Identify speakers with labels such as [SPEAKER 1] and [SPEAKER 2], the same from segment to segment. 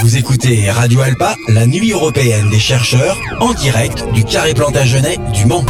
[SPEAKER 1] Vous écoutez Radio Alpa, la nuit européenne des chercheurs, en direct du Carré Plantagenet du Mans.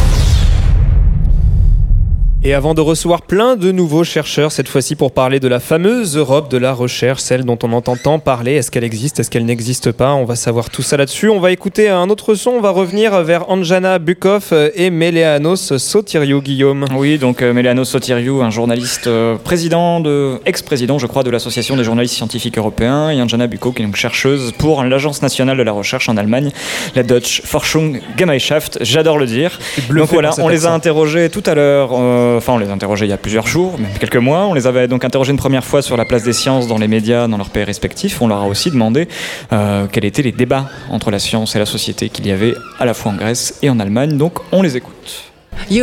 [SPEAKER 2] Et avant de recevoir plein de nouveaux chercheurs, cette fois-ci pour parler de la fameuse Europe de la recherche, celle dont on entend tant parler, est-ce qu'elle existe, est-ce qu'elle n'existe pas? On va savoir tout ça là-dessus. On va écouter un autre son, on va revenir vers Anjana Bukov et Meleanos Sotiriou, Guillaume.
[SPEAKER 3] Oui, donc Meleanos Sotiriou, un journaliste ex-président, je crois, de l'Association des journalistes scientifiques européens, et Anjana Bukov, qui est donc chercheuse pour l'Agence nationale de la recherche en Allemagne, la Deutsche Forschungsgemeinschaft, j'adore le dire. Donc voilà, on les a interrogés tout à l'heure. On les a interrogés il y a plusieurs jours, même quelques mois. On les avait donc interrogés une première fois sur la place des sciences dans les médias, dans leurs pays respectifs. On leur a aussi demandé quels étaient les débats entre la science et la société qu'il y avait à la fois en Grèce et en Allemagne. Donc on les écoute.
[SPEAKER 4] Vous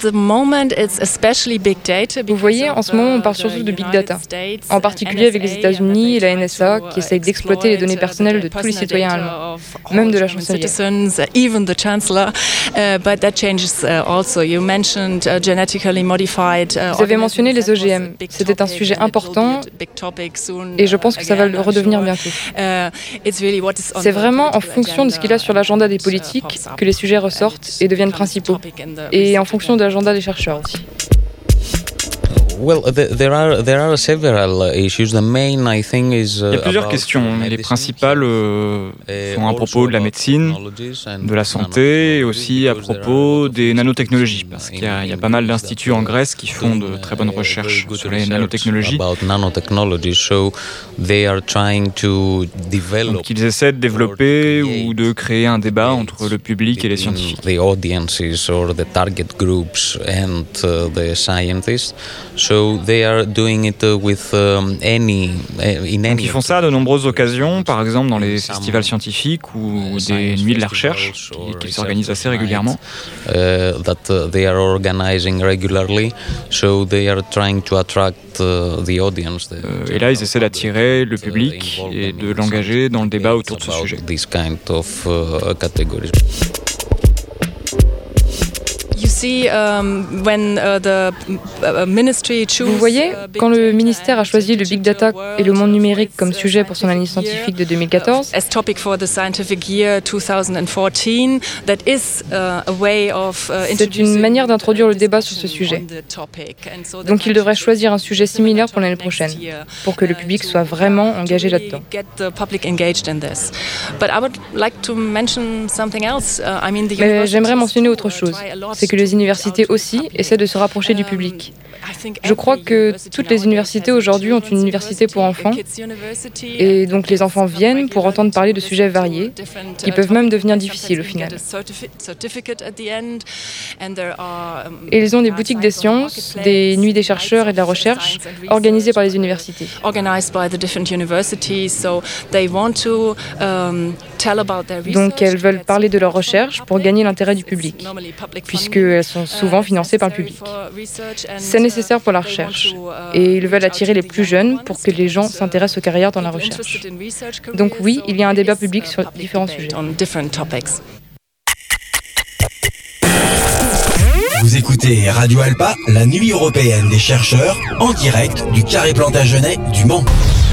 [SPEAKER 4] voyez, en ce moment, on parle surtout de Big Data, en particulier avec les États-Unis et la NSA qui essayent d'exploiter les données personnelles de tous les citoyens allemands, même de la chancelière. Vous avez mentionné les OGM. C'était un sujet important et je pense que ça va le redevenir bientôt. C'est vraiment en fonction de ce qu'il y a sur l'agenda des politiques que les sujets ressortent et deviennent principaux. Et en fonction de l'agenda des chercheurs aussi.
[SPEAKER 5] Well, there are several issues. The main, I think, is
[SPEAKER 3] il y a plusieurs questions, mais les principales sont à propos de la médecine, de la santé, et aussi à propos des nanotechnologies, parce qu'il y a pas mal d'instituts en Grèce qui font de très bonnes recherches sur les nanotechnologies. Donc, ils essaient de développer ou de créer un débat entre le public et les scientifiques.
[SPEAKER 5] The audiences or the target groups and the scientists. So they are doing it with in any.
[SPEAKER 3] Donc ils font ça à de nombreuses occasions, par exemple dans les festivals scientifiques ou des nuits de la recherche qu'ils s'organisent assez régulièrement.
[SPEAKER 5] That they are organizing regularly, so they are trying to attract the audience.
[SPEAKER 3] Et là, ils essaient d'attirer le public et de l'engager dans le débat autour de ce sujet.
[SPEAKER 5] This kind of categories.
[SPEAKER 4] Vous voyez, quand le ministère a choisi le Big Data et le monde numérique comme sujet pour son année scientifique de 2014, c'est une manière d'introduire le débat sur ce sujet. Donc il devrait choisir un sujet similaire pour l'année prochaine, pour que le public soit vraiment engagé là-dedans. Mais j'aimerais mentionner autre chose, c'est que les universités aussi essaient de se rapprocher du public. Je crois que toutes les universités aujourd'hui ont une université pour enfants et donc les enfants viennent pour entendre parler de sujets variés qui peuvent même devenir difficiles au final. Et ils ont des boutiques des sciences, des nuits des chercheurs et de la recherche organisées par les universités. Donc elles veulent parler de leur recherche pour gagner l'intérêt du public, puisqu'elles sont souvent financées par le public. C'est nécessaire pour la recherche et ils veulent attirer les plus jeunes pour que les gens s'intéressent aux carrières dans la recherche. Donc oui, il y a un débat public sur différents sujets.
[SPEAKER 1] Vous écoutez Radio Alpa, la nuit européenne des chercheurs, en direct du Carré Plantagenet du Mans.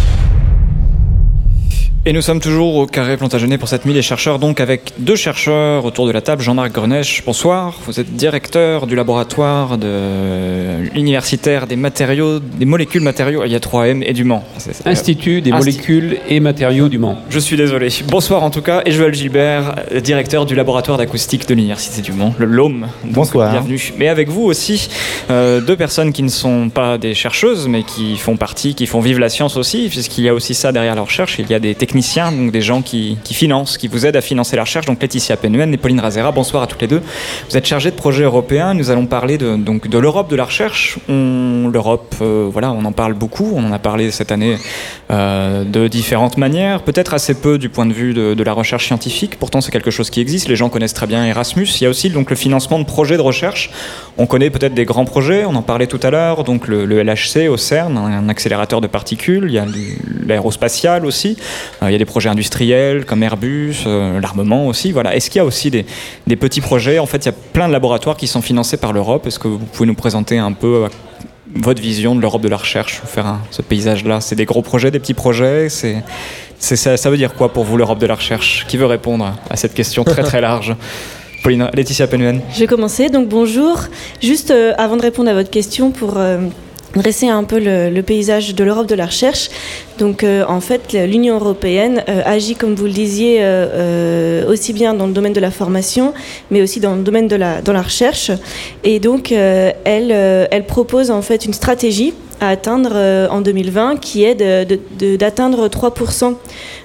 [SPEAKER 3] Et nous sommes toujours au Carré Plantagenet pour cette nuit des chercheurs, donc avec deux chercheurs autour de la table. Jean-Marc Grenèche, bonsoir. Vous êtes directeur du laboratoire universitaire des matériaux, des molécules matériaux, il y a 3M et du Mans.
[SPEAKER 6] Institut des molécules et matériaux du Mans.
[SPEAKER 3] Je suis désolé. Bonsoir en tout cas. Et Joël Gilbert, directeur du laboratoire d'acoustique de l'Université du Mans, le LOM.
[SPEAKER 6] Bonsoir.
[SPEAKER 3] Bienvenue. Mais avec vous aussi, deux personnes qui ne sont pas des chercheuses, mais qui font partie, qui font vivre la science aussi, puisqu'il y a aussi ça derrière la recherche. Il y a des techniciens, donc des gens qui financent, qui vous aident à financer la recherche. Donc Laetitia Penuen et Pauline Razera, bonsoir à toutes les deux. Vous êtes chargés de projets européens. Nous allons parler de l'Europe de la recherche. L'Europe, on en parle beaucoup. On en a parlé cette année de différentes manières, peut-être assez peu du point de vue de la recherche scientifique. Pourtant, c'est quelque chose qui existe. Les gens connaissent très bien Erasmus. Il y a aussi donc le financement de projets de recherche. On connaît peut-être des grands projets. On en parlait tout à l'heure. Donc le LHC au CERN, un accélérateur de particules. Il y a l'aérospatial aussi. Il y a des projets industriels comme Airbus, l'armement aussi. Voilà. Est-ce qu'il y a aussi des petits projets? En fait, il y a plein de laboratoires qui sont financés par l'Europe. Est-ce que vous pouvez nous présenter un peu votre vision de l'Europe de la recherche, faire ce paysage-là? C'est des gros projets, des petits projets? Ça veut dire quoi pour vous l'Europe de la recherche ? Qui veut répondre à cette question très très large ? Laetitia Penuen.
[SPEAKER 7] Je vais commencer. Donc bonjour. Juste avant de répondre à votre question, pour dresser un peu le paysage de l'Europe de la recherche. Donc en fait, l'Union européenne agit, comme vous le disiez, aussi bien dans le domaine de la formation, mais aussi dans le domaine de la recherche. Et donc elle propose en fait une stratégie à atteindre en 2020 qui est d'atteindre 3%,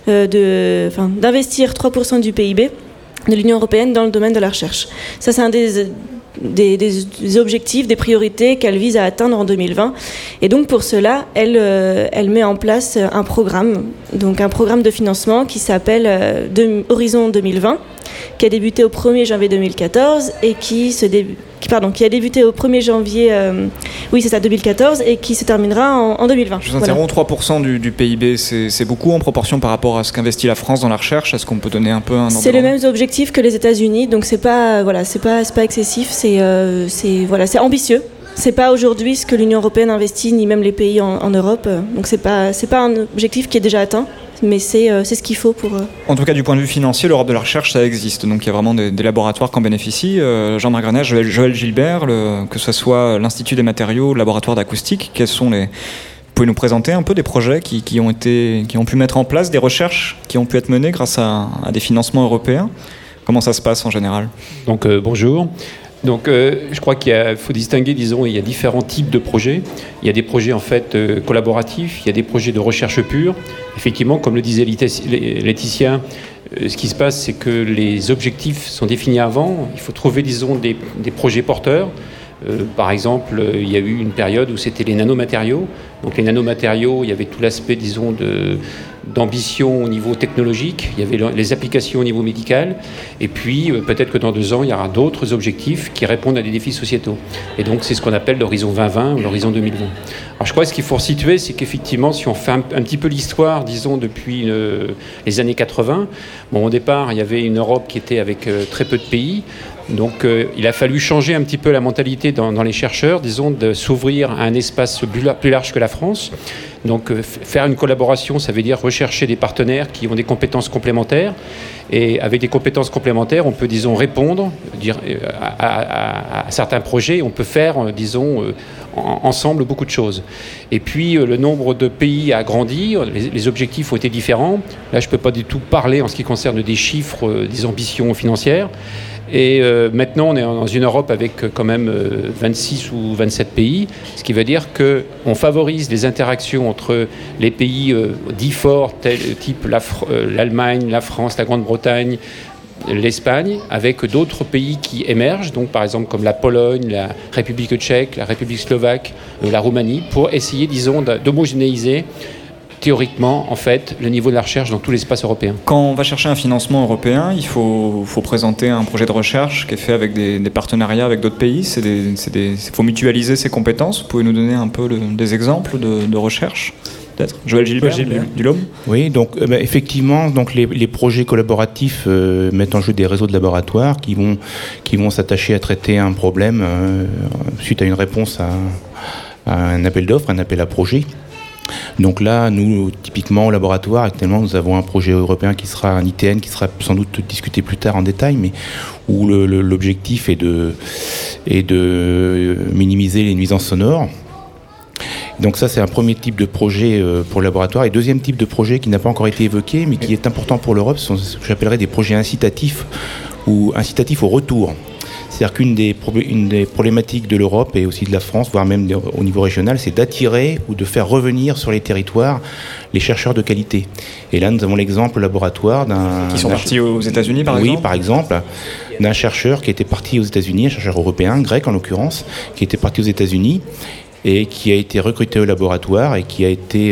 [SPEAKER 7] d'investir 3% du PIB de l'Union européenne dans le domaine de la recherche. Ça, c'est un des objectifs, des priorités qu'elle vise à atteindre en 2020. Et donc pour cela, elle met en place un programme de financement qui s'appelle Horizon 2020, qui a débuté au 1er janvier 2014 et qui a débuté au 1er janvier 2014 et qui se terminera en 2020.
[SPEAKER 3] Je vous interromps, 3% du PIB, c'est beaucoup en proportion par rapport à ce qu'investit la France dans la recherche. Est-ce qu'on peut donner un peu un ordre ?
[SPEAKER 7] C'est les mêmes objectifs que les États-Unis, donc c'est pas excessif, c'est ambitieux. C'est pas aujourd'hui ce que l'Union européenne investit, ni même les pays en Europe. Donc c'est pas un objectif qui est déjà atteint. Mais c'est ce qu'il faut pour...
[SPEAKER 3] En tout cas, du point de vue financier, l'Europe de la recherche, ça existe. Donc il y a vraiment des laboratoires qui en bénéficient. Jean-Marc Grenet, Joël Gilbert, que ce soit l'Institut des matériaux, le laboratoire d'acoustique, vous pouvez nous présenter un peu des projets qui ont pu mettre en place, des recherches qui ont pu être menées grâce à des financements européens. Comment ça se passe en général ?
[SPEAKER 6] Donc bonjour. Donc, je crois qu'il faut distinguer, il y a différents types de projets. Il y a des projets en fait collaboratifs, il y a des projets de recherche pure. Effectivement, comme le disait Laetitia, ce qui se passe, c'est que les objectifs sont définis avant. Il faut trouver, des projets porteurs. Par exemple, il y a eu une période où c'était les nanomatériaux. Donc, les nanomatériaux, il y avait tout l'aspect, d'ambition au niveau technologique, il y avait les applications au niveau médical, et puis peut-être que dans 2 ans, il y aura d'autres objectifs qui répondent à des défis sociétaux. Et donc, c'est ce qu'on appelle l'horizon 2020 ou l'horizon 2020. Alors, je crois que ce qu'il faut resituer, c'est qu'effectivement, si on fait un petit peu l'histoire, depuis les années 80, au départ, il y avait une Europe qui était avec très peu de pays. Donc il a fallu changer un petit peu la mentalité dans les chercheurs, de s'ouvrir à un espace plus large que la France. Donc faire une collaboration, ça veut dire rechercher des partenaires qui ont des compétences complémentaires. Et avec des compétences complémentaires, on peut, répondre à certains projets. On peut faire, ensemble beaucoup de choses. Et puis le nombre de pays a grandi, les objectifs ont été différents. Là, je ne peux pas du tout parler en ce qui concerne des chiffres, des ambitions financières. Et maintenant, on est dans une Europe avec quand même 26 ou 27 pays, ce qui veut dire qu'on favorise les interactions entre les pays dits forts, type l'Allemagne, la France, la Grande-Bretagne, l'Espagne, avec d'autres pays qui émergent, donc par exemple comme la Pologne, la République tchèque, la République slovaque, la Roumanie, pour essayer, d'homogénéiser théoriquement, en fait, le niveau de la recherche dans tout l'espace européen.
[SPEAKER 3] Quand on va chercher un financement européen, il faut présenter un projet de recherche qui est fait avec des partenariats avec d'autres pays. Il faut mutualiser ses compétences. Vous pouvez nous donner un peu des exemples de recherche, peut-être ? Joël Gilbert, du LOM ?
[SPEAKER 8] Oui, donc effectivement, les projets collaboratifs mettent en jeu des réseaux de laboratoires qui vont s'attacher à traiter un problème suite à une réponse à un appel d'offres, un appel à projet. Donc là, nous, typiquement au laboratoire, actuellement, nous avons un projet européen qui sera un ITN, qui sera sans doute discuté plus tard en détail, mais où l'objectif est de minimiser les nuisances sonores. Donc ça, c'est un premier type de projet pour le laboratoire. Et deuxième type de projet qui n'a pas encore été évoqué, mais qui est important pour l'Europe, ce sont ce que j'appellerais des projets incitatifs ou incitatifs au retour. C'est-à-dire qu'une des problématiques de l'Europe et aussi de la France, voire même au niveau régional, c'est d'attirer ou de faire revenir sur les territoires les chercheurs de qualité. Et là, nous avons l'exemple laboratoire
[SPEAKER 3] qui sont partis aux États-Unis, par exemple ?
[SPEAKER 8] Oui, par exemple, d'un chercheur qui était parti aux États-Unis, un chercheur européen, grec en l'occurrence, qui était parti aux États-Unis et qui a été recruté au laboratoire et qui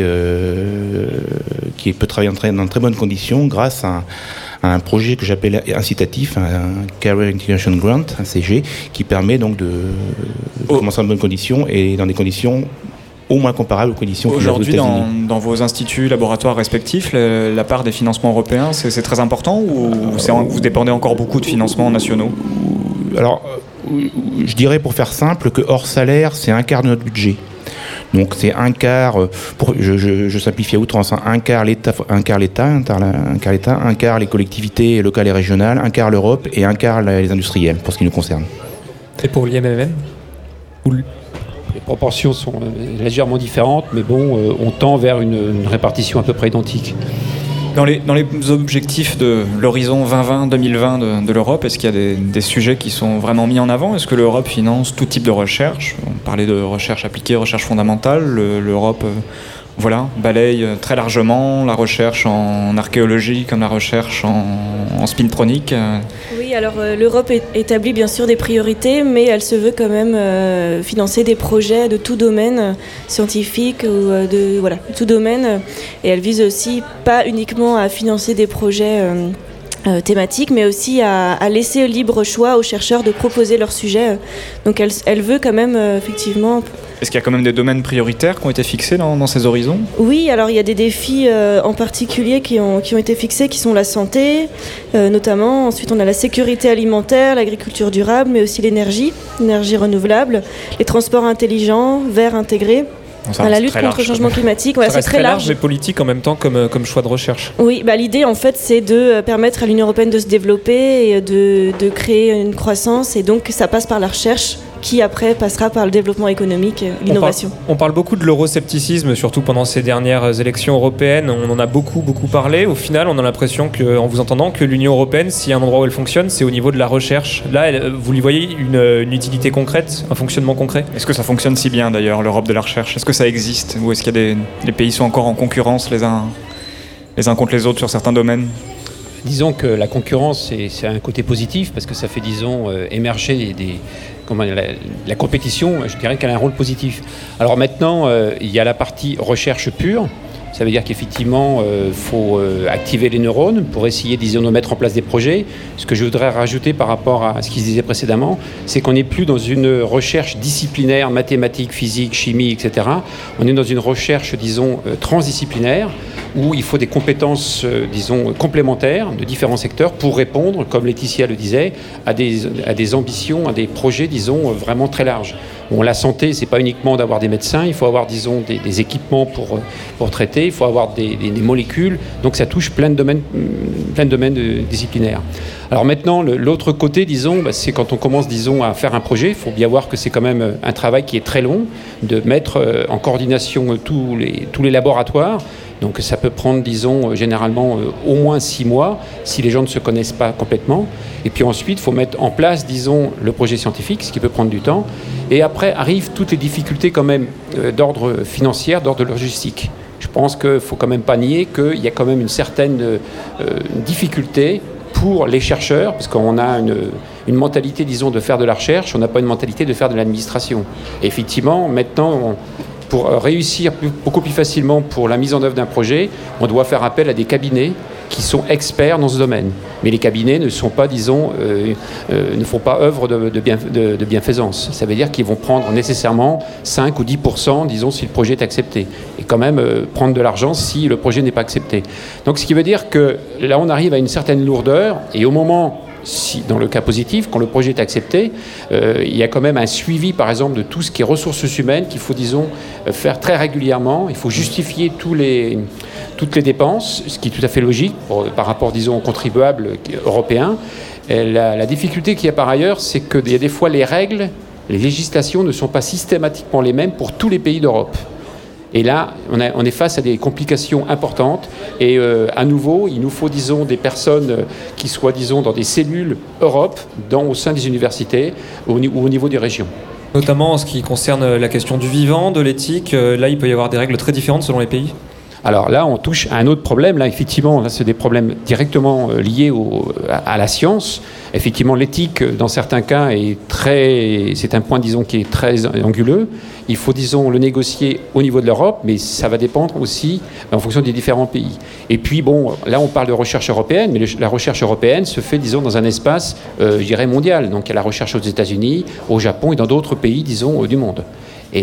[SPEAKER 8] peut travailler dans de très bonnes conditions grâce à un projet que j'appelle incitatif, un Career Integration Grant, un CG, qui permet donc de commencer dans de bonnes conditions et dans des conditions au moins comparables aux conditions qu'il y a aux États-Unis.
[SPEAKER 3] Aujourd'hui, dans vos instituts, laboratoires respectifs, la part des financements européens, c'est très important ou vous dépendez encore beaucoup de financements nationaux ?
[SPEAKER 8] Alors, je dirais pour faire simple que hors salaire, c'est un quart de notre budget. Donc c'est un quart, je simplifie à outrance, un quart l'État, un quart les collectivités locales et régionales, un quart l'Europe et un quart les industriels, pour ce qui nous concerne.
[SPEAKER 2] Et pour l'IMMM
[SPEAKER 6] Les proportions sont légèrement différentes, mais bon, on tend vers une répartition à peu près identique.
[SPEAKER 3] Dans les objectifs de l'horizon 2020-2020 de l'Europe, est-ce qu'il y a des sujets qui sont vraiment mis en avant ? Est-ce que l'Europe finance tout type de recherche ? On parlait de recherche appliquée, recherche fondamentale. L'Europe balaye très largement la recherche en archéologie comme la recherche en spintronique.
[SPEAKER 7] Oui, alors l'Europe établit bien sûr des priorités, mais elle se veut quand même financer des projets de tout domaine scientifique ou tout domaine. Et elle vise aussi pas uniquement à financer des projets thématiques, mais aussi à laisser libre choix aux chercheurs de proposer leurs sujets. Donc elle veut quand même effectivement...
[SPEAKER 3] Est-ce qu'il y a quand même des domaines prioritaires qui ont été fixés dans ces horizons ?
[SPEAKER 7] Oui, alors il y a des défis en particulier qui ont été fixés, qui sont la santé, notamment. Ensuite, on a la sécurité alimentaire, l'agriculture durable, mais aussi l'énergie renouvelable, les transports intelligents, verts intégrés. La lutte contre le changement climatique,
[SPEAKER 2] c'est très large mais politique en même temps comme choix de recherche.
[SPEAKER 7] Oui, l'idée en fait c'est de permettre à l'Union européenne de se développer et de créer une croissance, et donc ça passe par la recherche qui après passera par le développement économique et l'innovation.
[SPEAKER 2] On parle beaucoup de l'euroscepticisme, surtout pendant ces dernières élections européennes. On en a beaucoup parlé. Au final, on a l'impression, en vous entendant, que l'Union européenne, s'il y a un endroit où elle fonctionne, c'est au niveau de la recherche. Là, vous lui voyez une utilité concrète, un fonctionnement concret ?
[SPEAKER 3] Est-ce que ça fonctionne si bien d'ailleurs, l'Europe de la recherche ? Est-ce que ça existe ? Ou est-ce qu'il y a les pays sont encore en concurrence les uns contre les autres sur certains domaines ?
[SPEAKER 6] Disons que la concurrence, c'est un côté positif, parce que ça fait, émerger la compétition. Je dirais qu'elle a un rôle positif. Alors maintenant, il y a la partie recherche pure. Ça veut dire qu'effectivement, faut activer les neurones pour essayer, de mettre en place des projets. Ce que je voudrais rajouter par rapport à ce qui se disait précédemment, c'est qu'on n'est plus dans une recherche disciplinaire, mathématiques, physique, chimie, etc. On est dans une recherche, transdisciplinaire, où il faut des compétences, complémentaires de différents secteurs pour répondre, comme Laetitia le disait, à des ambitions, à des projets, vraiment très larges. Bon, la santé, c'est pas uniquement d'avoir des médecins, il faut avoir, des équipements pour traiter, il faut avoir des molécules, donc ça touche plein de domaines disciplinaires. Alors maintenant, l'autre côté, c'est quand on commence, à faire un projet, il faut bien voir que c'est quand même un travail qui est très long, de mettre en coordination tous les laboratoires. Donc ça peut prendre, généralement au moins 6 mois, si les gens ne se connaissent pas complètement. Et puis ensuite, il faut mettre en place, le projet scientifique, ce qui peut prendre du temps. Et après arrivent toutes les difficultés quand même d'ordre financier, d'ordre logistique. Je pense qu'il ne faut quand même pas nier qu'il y a quand même une certaine difficulté pour les chercheurs, parce qu'on a une mentalité, de faire de la recherche, on n'a pas une mentalité de faire de l'administration. Et effectivement, maintenant, pour réussir beaucoup plus facilement pour la mise en œuvre d'un projet, on doit faire appel à des cabinets qui sont experts dans ce domaine. Mais les cabinets ne sont pas, ne font pas œuvre de bienfaisance. Ça veut dire qu'ils vont prendre nécessairement 5 ou 10%, si le projet est accepté. Et quand même prendre de l'argent si le projet n'est pas accepté. Donc ce qui veut dire que là, on arrive à une certaine lourdeur, et au moment... dans le cas positif, quand le projet est accepté, il y a quand même un suivi, par exemple, de tout ce qui est ressources humaines qu'il faut, faire très régulièrement. Il faut justifier toutes les dépenses, ce qui est tout à fait logique par rapport, aux contribuables européens. Et la difficulté qu'il y a par ailleurs, c'est qu'il y a des fois les règles, les législations ne sont pas systématiquement les mêmes pour tous les pays d'Europe. Et là, on est face à des complications importantes. Et à nouveau, il nous faut, des personnes qui soient, dans des cellules Europe, au sein des universités ou au niveau des régions.
[SPEAKER 2] Notamment en ce qui concerne la question du vivant, de l'éthique. Là, il peut y avoir des règles très différentes selon les pays. Alors là, on touche à un autre problème. Là, effectivement, c'est des problèmes directement liés à la science. Effectivement, l'éthique, dans certains cas, c'est un point, qui est très anguleux. Il faut, le négocier au niveau de l'Europe, mais ça va dépendre aussi en fonction des différents pays. Et puis, là, on parle de recherche européenne, mais la recherche européenne se fait, dans un espace, mondial. Donc, il y a la recherche aux États-Unis, au Japon et dans d'autres pays, du monde. Et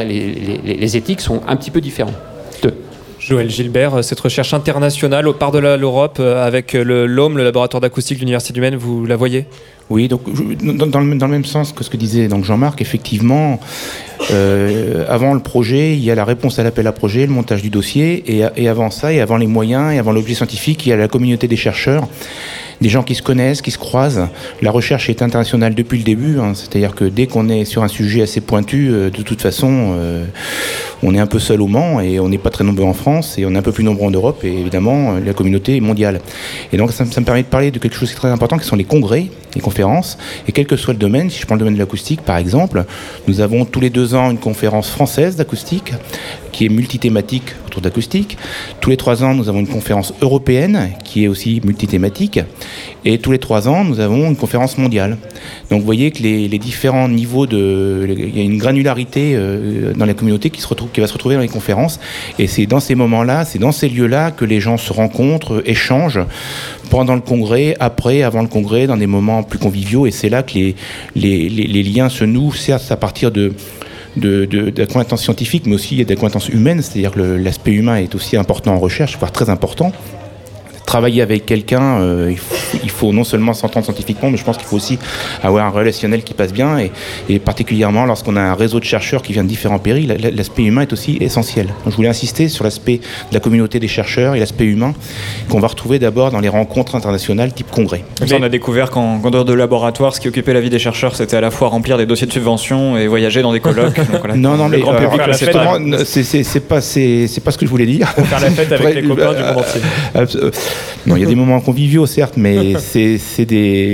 [SPEAKER 2] les éthiques sont un petit peu différentes. Joël Gilbert, cette recherche internationale au par-delà l'Europe avec l'OM, le laboratoire d'acoustique de l'Université du Maine, vous la voyez ?
[SPEAKER 8] Oui, donc dans le même sens que ce que disait Jean-Marc, effectivement, Avant le projet, il y a la réponse à l'appel à projet, le montage du dossier, et avant ça, et avant les moyens, et avant l'objet scientifique, il y a la communauté des chercheurs, des gens qui se connaissent, qui se croisent. La recherche est internationale depuis le début, c'est-à-dire que dès qu'on est sur un sujet assez pointu, de toute façon, on est un peu seul au Mans, et on n'est pas très nombreux en France, et on est un peu plus nombreux en Europe, et évidemment, la communauté est mondiale. Et donc ça me permet de parler de quelque chose qui est très important, qui sont les congrès, les conférences, et quel que soit le domaine, si je prends le domaine de l'acoustique par exemple, nous avons tous les 2 ans une conférence française d'acoustique, qui est multithématique autour d'acoustique. Tous les 3 ans, nous avons une conférence européenne, qui est aussi multithématique. Et tous les 3 ans, nous avons une conférence mondiale. Donc vous voyez que les différents niveaux il y a une granularité dans la communauté qui va se retrouver dans les conférences. Et c'est dans ces moments-là, c'est dans ces lieux-là que les gens se rencontrent, échangent pendant le congrès, après, avant le congrès, dans des moments plus conviviaux. Et c'est là que les liens se nouent, certes à partir de la connaissance scientifique, mais aussi de la connaissance humaine, c'est-à-dire que l'aspect humain est aussi important en recherche, voire très important. Travailler avec quelqu'un, il faut non seulement s'entendre scientifiquement, mais je pense qu'il faut aussi avoir un relationnel qui passe bien, et particulièrement lorsqu'on a un réseau de chercheurs qui vient de différents pays, l'aspect humain est aussi essentiel. Donc je voulais insister sur l'aspect de la communauté des chercheurs et l'aspect humain qu'on va retrouver d'abord dans les rencontres internationales type congrès.
[SPEAKER 3] Ça, on a découvert qu'en dehors de laboratoire, ce qui occupait la vie des chercheurs, c'était à la fois remplir des dossiers de subvention et voyager dans des colloques. Donc, voilà,
[SPEAKER 8] non, mais
[SPEAKER 3] grand public,
[SPEAKER 8] c'est pas ce que je voulais dire.
[SPEAKER 2] Faire la fête avec les copains du monde entier.
[SPEAKER 8] Non, il y a des moments conviviaux, certes, mais c'est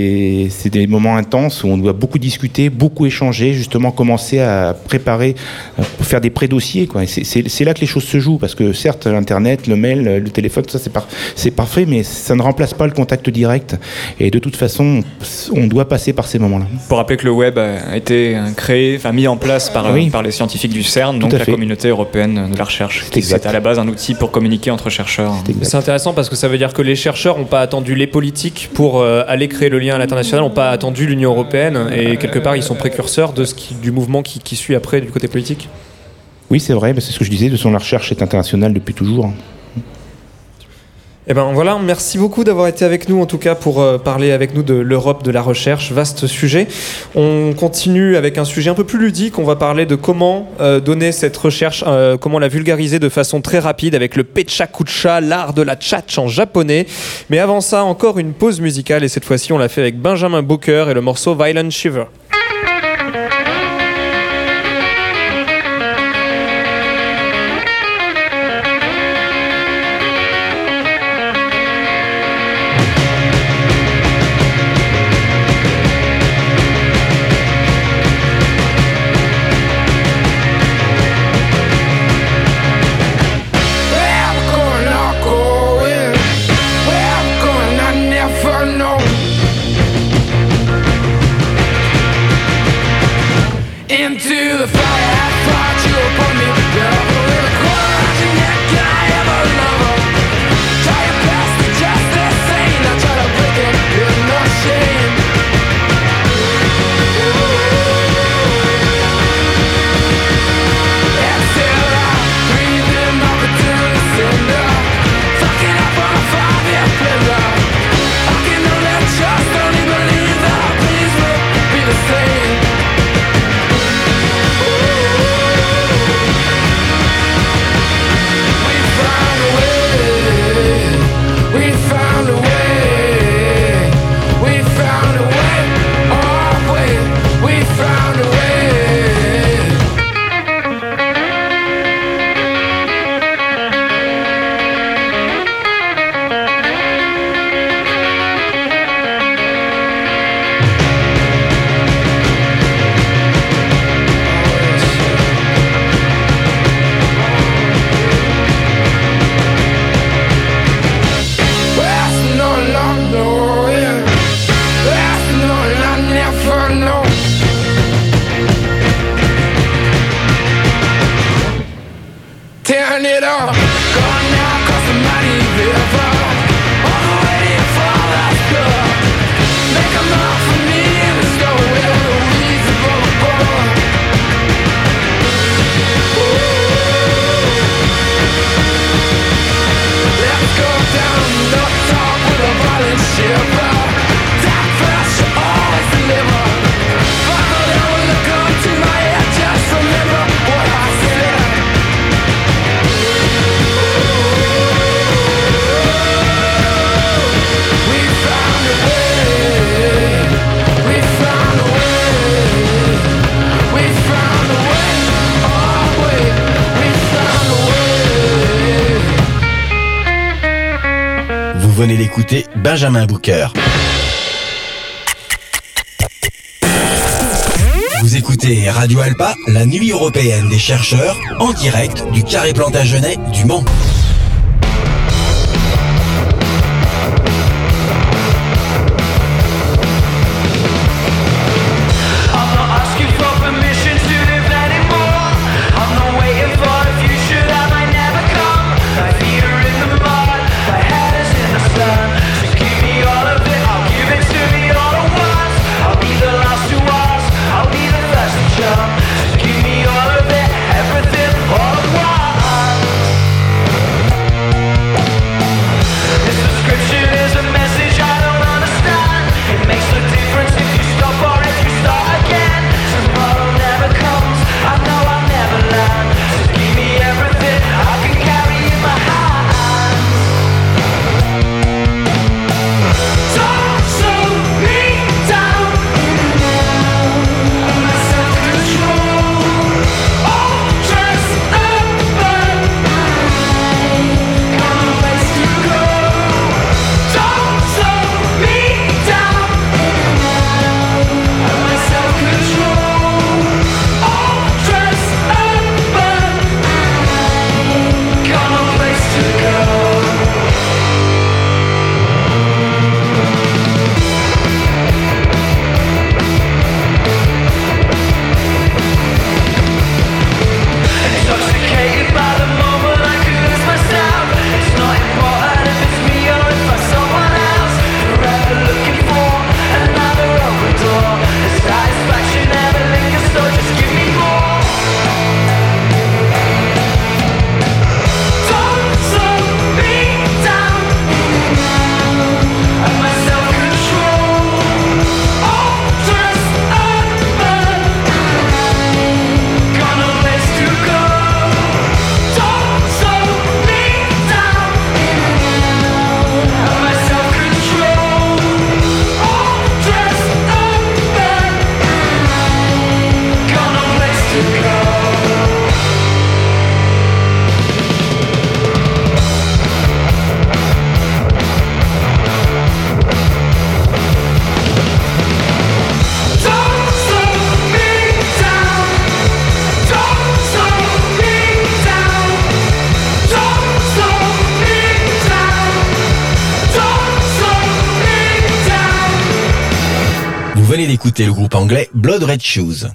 [SPEAKER 8] des moments intenses où on doit beaucoup discuter, beaucoup échanger, justement commencer à préparer, faire des pré-dossiers, quoi. C'est là que les choses se jouent, parce que certes, l'Internet, le mail, le téléphone, tout ça, c'est parfait, mais ça ne remplace pas le contact direct. Et de toute façon, on doit passer par ces moments-là.
[SPEAKER 3] Pour rappeler que le web a été mis en place par les scientifiques du CERN, donc la communauté européenne de la recherche. C'est à la base un outil pour communiquer entre chercheurs.
[SPEAKER 2] C'est intéressant parce que ça veut dire que les chercheurs n'ont pas attendu les politiques pour aller créer le lien à l'international, n'ont pas attendu l'Union européenne, et quelque part ils sont précurseurs du mouvement qui suit après du côté politique.
[SPEAKER 8] Oui, c'est vrai, mais c'est ce que je disais, de toute façon la recherche est internationale depuis toujours.
[SPEAKER 2] Eh ben voilà, merci beaucoup d'avoir été avec nous en tout cas pour parler avec nous de l'Europe de la recherche, vaste sujet. On continue avec un sujet un peu plus ludique, on va parler de comment donner cette recherche, comment la vulgariser de façon très rapide avec le Pechakucha, l'art de la tchatch en japonais. Mais avant ça, encore une pause musicale, et cette fois-ci on l'a fait avec Benjamin Booker et le morceau Violent Shiver.
[SPEAKER 9] Remember
[SPEAKER 1] venez d'écouter Benjamin Booker. Vous écoutez Radio Alpa, la nuit européenne des chercheurs, en direct du Carré Plantagenet du Mans. Vous venez d'écouter le groupe anglais Blood Red Shoes.